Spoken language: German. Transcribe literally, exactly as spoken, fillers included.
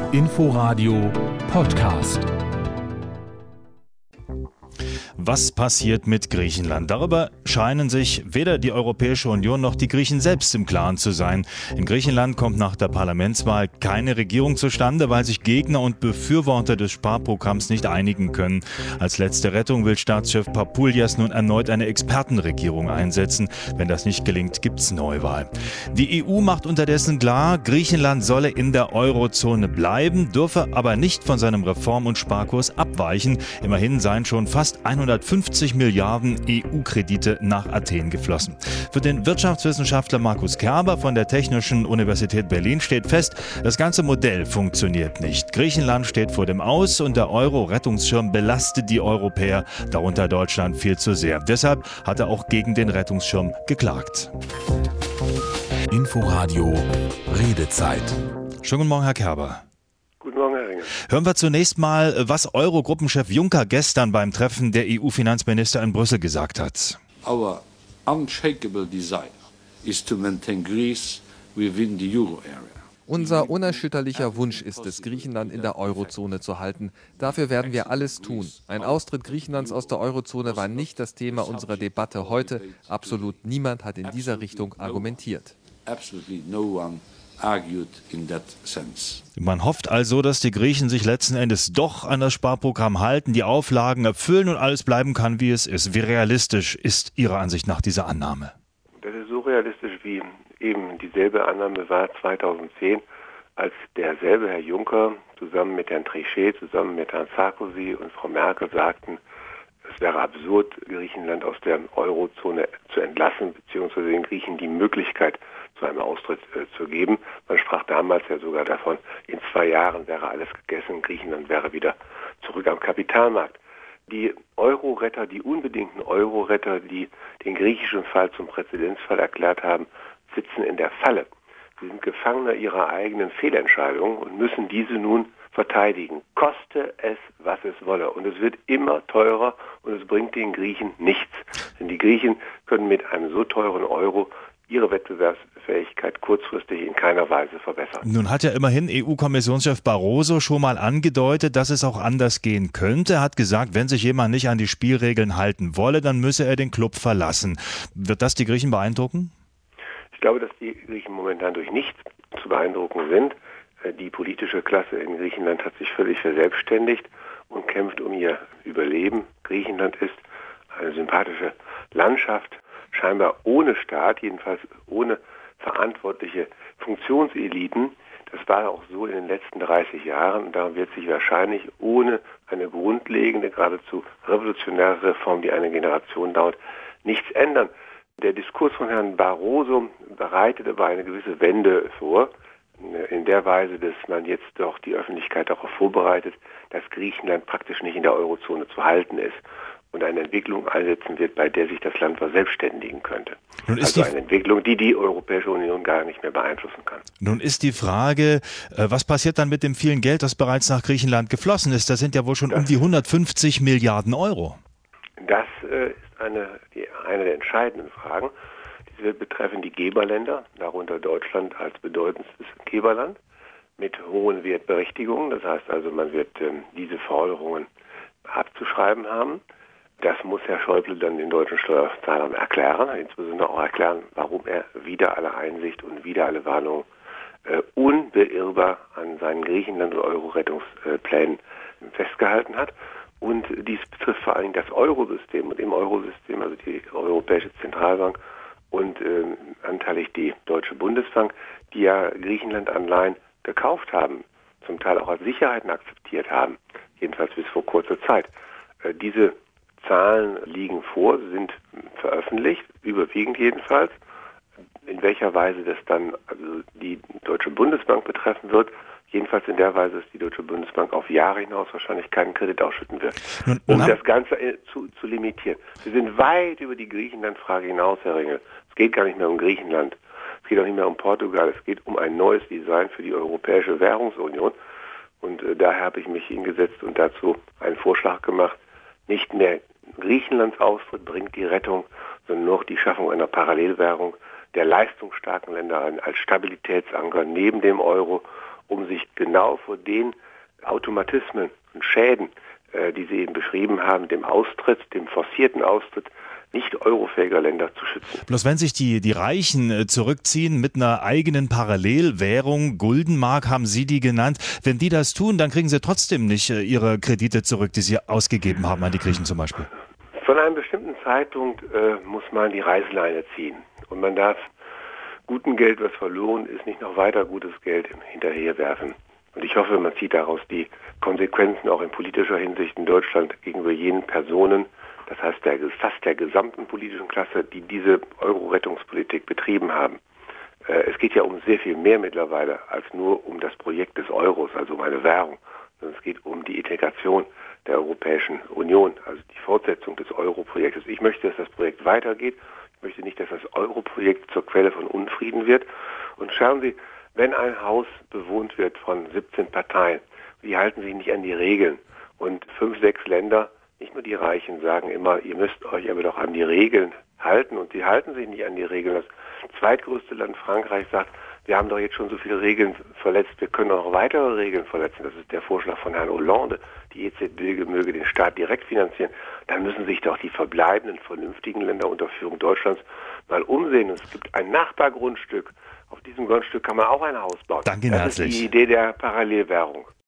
Inforadio Podcast. Was passiert mit Griechenland? Darüber scheinen sich weder die Europäische Union noch die Griechen selbst im Klaren zu sein. In Griechenland kommt nach der Parlamentswahl keine Regierung zustande, weil sich Gegner und Befürworter des Sparprogramms nicht einigen können. Als letzte Rettung will Staatschef Papoulias nun erneut eine Expertenregierung einsetzen. Wenn das nicht gelingt, gibt's Neuwahl. Die E U macht unterdessen klar, Griechenland solle in der Eurozone bleiben, dürfe aber nicht von seinem Reform- und Sparkurs abweichen. Immerhin seien schon fast hundertfünfzig Milliarden E U-Kredite nach Athen geflossen. Für den Wirtschaftswissenschaftler Markus Kerber von der Technischen Universität Berlin steht fest, das ganze Modell funktioniert nicht. Griechenland steht vor dem Aus und der Euro-Rettungsschirm belastet die Europäer, darunter Deutschland, viel zu sehr. Deshalb hat er auch gegen den Rettungsschirm geklagt. Inforadio Redezeit. Schönen guten Morgen, Herr Kerber. Guten Morgen, Herr Ringel. Hören wir zunächst mal, was Euro-Gruppenchef Juncker gestern beim Treffen der E U-Finanzminister in Brüssel gesagt hat. Our unshakable desire is to maintain Greece within the euro area. Unser unerschütterlicher Wunsch ist es, Griechenland in der Eurozone zu halten. Dafür werden wir alles tun. Ein Austritt Griechenlands aus der Eurozone war nicht das Thema unserer Debatte heute. Absolut niemand hat in dieser Richtung argumentiert. Absolutely no one argued in that sense. Man hofft also, dass die Griechen sich letzten Endes doch an das Sparprogramm halten, die Auflagen erfüllen und alles bleiben kann, wie es ist. Wie realistisch ist Ihrer Ansicht nach diese Annahme? Das ist so realistisch, wie eben dieselbe Annahme war zweitausendzehn, als derselbe Herr Juncker zusammen mit Herrn Trichet, zusammen mit Herrn Sarkozy und Frau Merkel sagten, es wäre absurd, Griechenland aus der Eurozone zu entlassen, beziehungsweise den Griechen die Möglichkeit zu einem Austritt äh, zu geben. Man sprach damals ja sogar davon, in zwei Jahren wäre alles gegessen, Griechenland wäre wieder zurück am Kapitalmarkt. Die Euro-Retter, die unbedingten Euro-Retter, die den griechischen Fall zum Präzedenzfall erklärt haben, sitzen in der Falle. Sie sind Gefangener ihrer eigenen Fehlentscheidungen und müssen diese nun verteidigen, koste es, was es wolle. Und es wird immer teurer und es bringt den Griechen nichts. Denn die Griechen können mit einem so teuren Euro ihre Wettbewerbsfähigkeit kurzfristig in keiner Weise verbessern. Nun hat ja immerhin E U-Kommissionschef Barroso schon mal angedeutet, dass es auch anders gehen könnte. Er hat gesagt, wenn sich jemand nicht an die Spielregeln halten wolle, dann müsse er den Club verlassen. Wird das die Griechen beeindrucken? Ich glaube, dass die Griechen momentan durch nichts zu beeindrucken sind. Die politische Klasse in Griechenland hat sich völlig verselbstständigt und kämpft um ihr Überleben. Griechenland ist eine sympathische Landschaft, scheinbar ohne Staat, jedenfalls ohne verantwortliche Funktionseliten. Das war auch so in den letzten dreißig Jahren und darum wird sich wahrscheinlich ohne eine grundlegende, geradezu revolutionäre Reform, die eine Generation dauert, nichts ändern. Der Diskurs von Herrn Barroso bereitet aber eine gewisse Wende vor, in der Weise, dass man jetzt doch die Öffentlichkeit darauf vorbereitet, dass Griechenland praktisch nicht in der Eurozone zu halten ist und eine Entwicklung einsetzen wird, bei der sich das Land verselbstständigen könnte. Nun ist also eine Entwicklung, die die Europäische Union gar nicht mehr beeinflussen kann. Nun ist die Frage, was passiert dann mit dem vielen Geld, das bereits nach Griechenland geflossen ist? Das sind ja wohl schon das um die hundertfünfzig Milliarden Euro. Das äh, ist eine, die, eine der entscheidenden Fragen. Diese betreffen die Geberländer, darunter Deutschland als bedeutendstes Geberland, mit hohen Wertberechtigungen. Das heißt also, man wird ähm, diese Forderungen abzuschreiben haben. Das muss Herr Schäuble dann den deutschen Steuerzahlern erklären, insbesondere auch erklären, warum er wider alle Einsicht und wider alle Warnung äh, unbeirrbar an seinen Griechenland- und Euro-Rettungsplänen festgehalten hat. Und dies betrifft vor allen Dingen das Eurosystem und im Eurosystem, also die Europäische Zentralbank und äh, anteilig die Deutsche Bundesbank, die ja Griechenland-Anleihen gekauft haben, zum Teil auch als Sicherheiten akzeptiert haben, jedenfalls bis vor kurzer Zeit. Äh, diese Zahlen liegen vor, sind veröffentlicht, überwiegend jedenfalls. In welcher Weise das dann also die Deutsche Bundesbank betreffen wird, jedenfalls in der Weise, dass die Deutsche Bundesbank auf Jahre hinaus wahrscheinlich keinen Kredit ausschütten wird, nun, um nun das Ganze zu, zu limitieren. Wir sind weit über die Griechenland-Frage hinaus, Herr Ringel. Es geht gar nicht mehr um Griechenland, es geht auch nicht mehr um Portugal, es geht um ein neues Design für die Europäische Währungsunion. Und äh, daher habe ich mich hingesetzt und dazu einen Vorschlag gemacht, nicht mehr Griechenlands Austritt bringt die Rettung, sondern nur die Schaffung einer Parallelwährung der leistungsstarken Länder als Stabilitätsanker neben dem Euro um sich genau vor den Automatismen und Schäden, äh, die Sie eben beschrieben haben, dem Austritt, dem forcierten Austritt nicht eurofähiger Länder zu schützen. Bloß wenn sich die, die Reichen äh, zurückziehen mit einer eigenen Parallelwährung, Guldenmark haben Sie die genannt, wenn die das tun, dann kriegen sie trotzdem nicht äh, ihre Kredite zurück, die sie ausgegeben haben an die Griechen zum Beispiel. Von einem bestimmten Zeitpunkt äh, muss man die Reißleine ziehen. Und man darf gutem Geld, was verloren ist, nicht noch weiter gutes Geld hinterherwerfen. Und ich hoffe, man zieht daraus die Konsequenzen auch in politischer Hinsicht in Deutschland gegenüber jenen Personen, das heißt der, fast der gesamten politischen Klasse, die diese Euro-Rettungspolitik betrieben haben. Äh, es geht ja um sehr viel mehr mittlerweile als nur um das Projekt des Euros, also um eine Währung, sondern es geht um die Integration der Europäischen Union, also die Fortsetzung des Euro-Projektes. Ich möchte, dass das Projekt weitergeht. Ich möchte nicht, dass das Euro-Projekt zur Quelle von Unfrieden wird. Und schauen Sie, wenn ein Haus bewohnt wird von siebzehn Parteien, die halten sich nicht an die Regeln und fünf, sechs Länder, nicht nur die Reichen, sagen immer, ihr müsst euch aber doch an die Regeln halten und sie halten sich nicht an die Regeln. Das zweitgrößte Land Frankreich sagt, wir haben doch jetzt schon so viele Regeln verletzt, wir können auch noch weitere Regeln verletzen. Das ist der Vorschlag von Herrn Hollande. Die E Z B möge den Staat direkt finanzieren. Dann müssen sich doch die verbleibenden vernünftigen Länder unter Führung Deutschlands mal umsehen. Und es gibt ein Nachbargrundstück. Auf diesem Grundstück kann man auch ein Haus bauen. Danke Ihnen herzlich. Das ist die Idee der Parallelwährung.